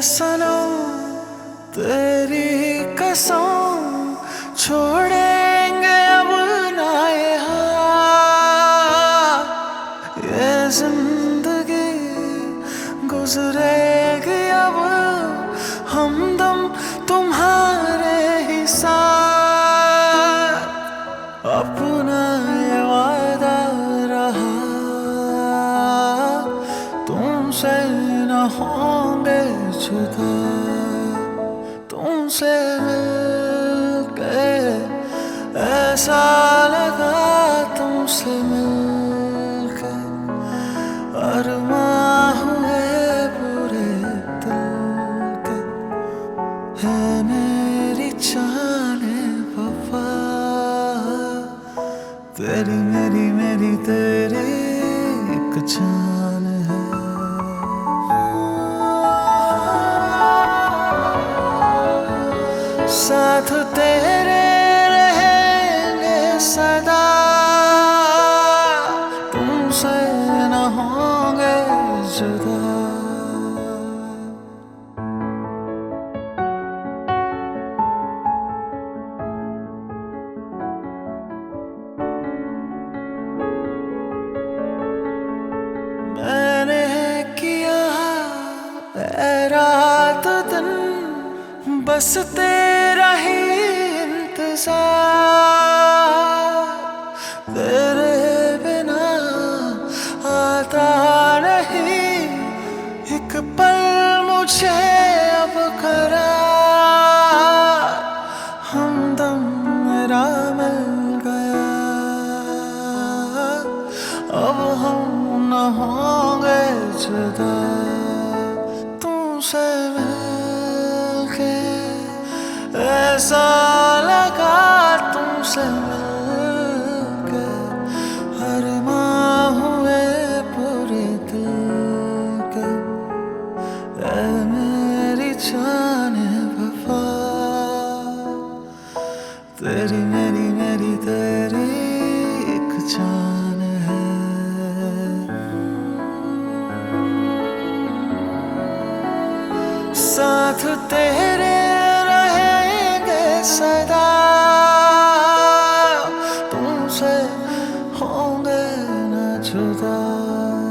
सनम तेरी कसम छोड़ेंगे अब ना ये हाथ। ये जिंदगी गुजरेगी अब हमदम तुम्हारे ही साथ। अपना ये वादा रहा तुमसे न होंगे जुदा। तुमसे मिलके ऐसा लगा तुमसे मिलके अरमां हुए पूरे दिल के। है मेरी जाने वफा तेरी मेरी मेरी तेरी एक जान है। साथ तेरे रहेंगे सदा तुमसे न होंगे जुदा। मैंने किया रात दिन बस तेरा ही इंतजार। तेरे बिना आता नहीं एक पल मुझे अब करार। हमदम मेरा मिल गया अब हम न होंगे जुदा। तुमसे मिलके ऐसा लगा तुमसे मिलके अरमां हुए पूरे दिल के। ऐ मेरी जाने वफा तेरी मेरी मेरी तेरी एक जान है। साथ तेरे रहेंगे सदा तुमसे होंगे न जुदा।